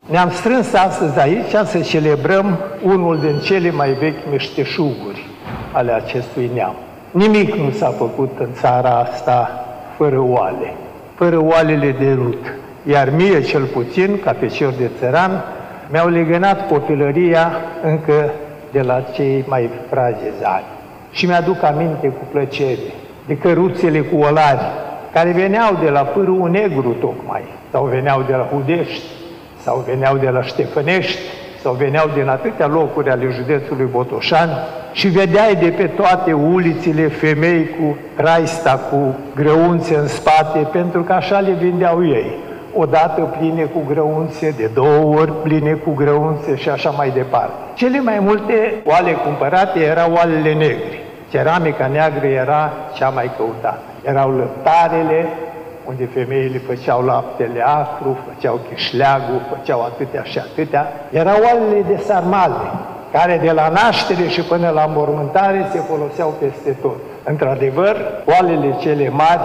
Ne-am strâns astăzi aici să celebrăm unul din cele mai vechi meșteșuguri ale acestui neam. Nimic nu s-a făcut în țara asta fără oale, fără oalele de rut. Iar mie, cel puțin, ca fecior de țăran, mi-au legănat copilăria încă de la cei mai fragezi ani. Și mi-aduc aminte cu plăcere de căruțele cu olari, care veneau de la Pârâul Negru tocmai, sau veneau de la Hudești, sau veneau de la Ștefănești, sau veneau din atâtea locuri ale județului Botoșani și vedeai de pe toate ulițile femei cu traista, cu grăunțe în spate, pentru că așa le vindeau ei. Odată pline cu grăunțe, de 2 ori pline cu grăunțe și așa mai departe. Cele mai multe oale cumpărate erau oalele negre. Ceramica neagră era cea mai căutată. Erau lăptarele, unde femeile făceau laptele acru, făceau chișleagul, făceau atâtea și atâtea. Erau oalele de sarmale, care de la naștere și până la mormântare se foloseau peste tot. Într-adevăr, oalele cele mari,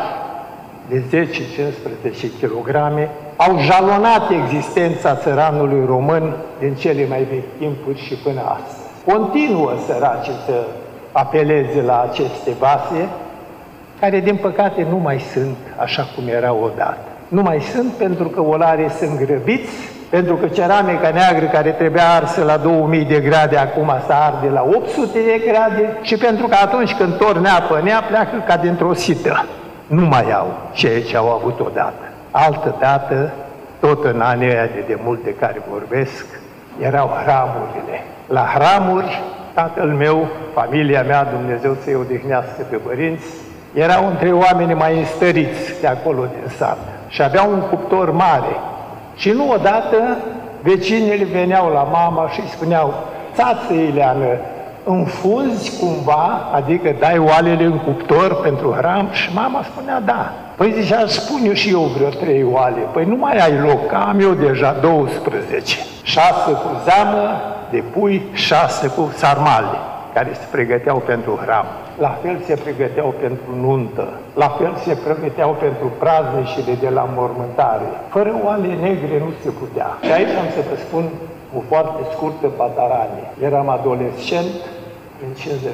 de 10-15 kg, au jalonat existența țăranului român din cele mai vechi timpuri și până astăzi. Continuă săracii să apeleze la aceste vase, care din păcate nu mai sunt așa cum erau odată. Nu mai sunt pentru că olarii sunt grăbiți, pentru că ceramica neagră care trebuia arsă la 2000 de grade, acum se arde la 800 de grade și pentru că atunci când torne apă în ea, pleacă ca dintr-o sită. Nu mai au ceea ce au avut odată. Altă dată, tot în anii aia de mult de care vorbesc, erau hramurile. La hramuri, tatăl meu, familia mea, Dumnezeu să-i odihnească pe părinți, erau între oamenii mai înstăriți de acolo din sat și aveau un cuptor mare. Și nu odată vecinele veneau la mama și îi spuneau: țață, Ileană, înfunzi cumva, adică dai oalele în cuptor pentru hram? Și mama spunea: da. Păi zice, aș spune și eu vreo 3 oale. Păi nu mai ai loc, că am eu deja 12. 6 cu zeamă de pui, 6 cu sarmale, care se pregăteau pentru hram. La fel se pregăteau pentru nuntă, la fel se pregăteau pentru praznicile de la mormântare. Fără oale negre nu se putea. Și aici am să vă spun o foarte scurtă pataranie. Eram adolescent, în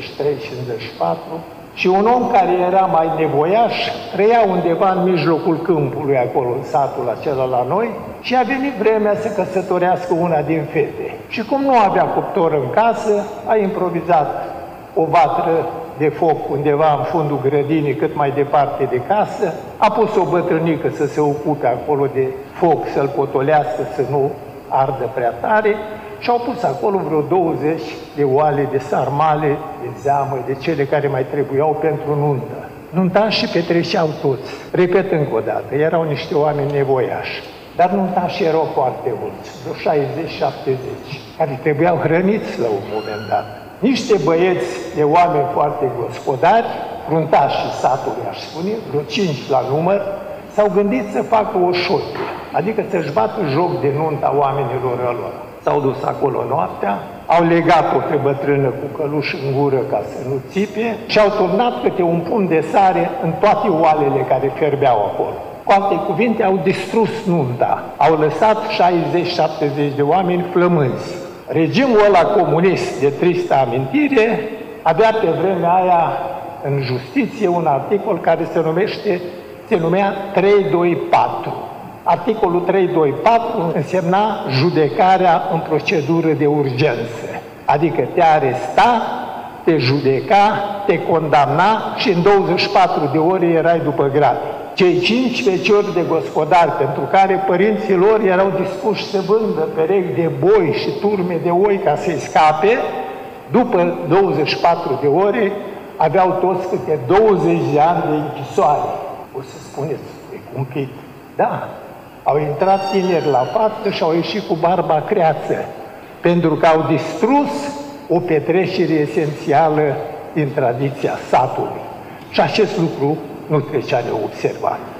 53-54, și un om care era mai nevoiaș trăia undeva în mijlocul câmpului, acolo în satul acela la noi, și a venit vremea să căsătorească una din fete. Și cum nu avea cuptor în casă, a improvizat o vatră de foc undeva în fundul grădinii, cât mai departe de casă, a pus o bătrânică să se ocupe acolo de foc, să-l potolească, să nu ardă prea tare, și au pus acolo vreo 20 de oale de sarmale, de zeamă, de cele care mai trebuiau pentru nuntă. Nuntașii petreceau toți. Repet încă o dată, erau niște oameni nevoiași, dar nuntașii erau foarte mulți, vreo 60-70, care trebuiau hrăniți la un moment dat. Niște băieți de oameni foarte gospodari, fruntașii satului, aș spune, vreo 5 la număr, s-au gândit să facă o șotie, adică să-și bată joc de nunta oamenilor lor. S-au dus acolo noaptea, au legat-o pe bătrână cu căluș în gură ca să nu țipe și au turnat câte un pumn de sare în toate oalele care fierbeau acolo. Cu alte cuvinte, au distrus nunta, au lăsat 60-70 de oameni flămânzi. Regimul ăla comunist de tristă amintire avea pe vremea aia în justiție un articol care se numea 324. Articolul 324 însemna judecarea în procedură de urgență, adică te aresta, te judeca, te condamna și în 24 de ore erai după grade. Cei 5 feciori de gospodari pentru care părinții lor erau dispuși să vândă perechi de boi și turme de oi ca să-i scape, după 24 de ore aveau toți câte 20 de ani de închisoare. O să spuneți, e cumplit. Da, au intrat tineri la față și au ieșit cu barba creață, pentru că au distrus o petrecere esențială din tradiția satului. Și acest lucru nu trecea neobservat.